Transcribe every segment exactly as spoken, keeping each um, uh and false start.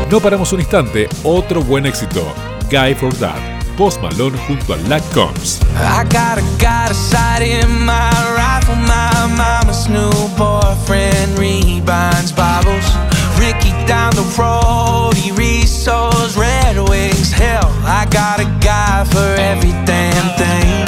No paramos un instante, otro buen éxito, Guy for That, Post Malone junto a Lack Combs. I got a got a sight in my rifle, my mama's new boyfriend rebinds Bibles. Ricky down the road, he reads those Red Wings. Hell, I got a guy for every damn thing.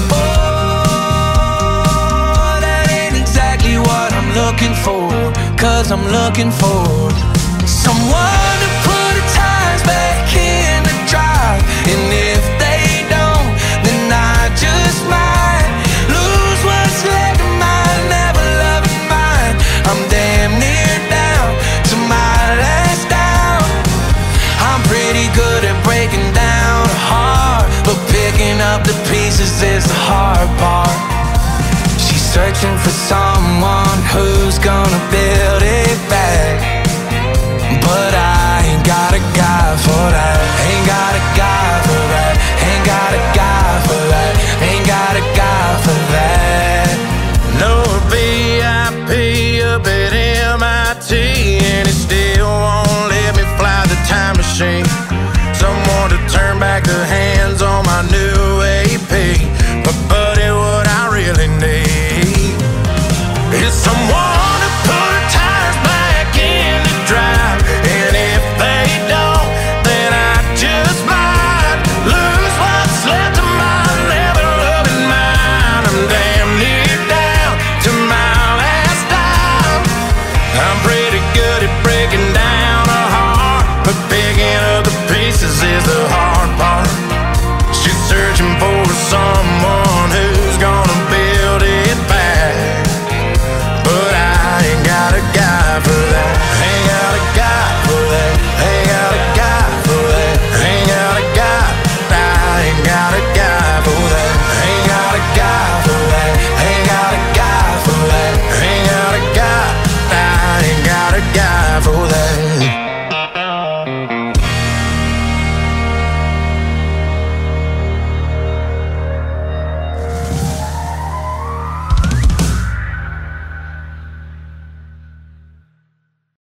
Oh, that ain't exactly what I'm looking for, cause I'm looking for someone to put the tires back in the drive. And if they don't, then I just might lose what's left of my never-loving mind. I'm damn near down to my last down. I'm pretty good at breaking down a heart, but picking up the pieces is the hard part. She's searching for someone who's gonna build it back, but I ain't got a guy for that. Ain't got a guy for that. Ain't got a guy for that. Ain't got a guy for that. No V I P up at M I T, and it still won't let me fly the time machine. Someone to turn back the hands on my new A P. But buddy, what I really need is someone to put tires back in the drive. And if they don't, then I just might lose what's left of my never-loving mind. I'm damn near down to my last dime. I'm pretty good at breaking down a heart, but picking up the pieces is the hard part. She's searching for someone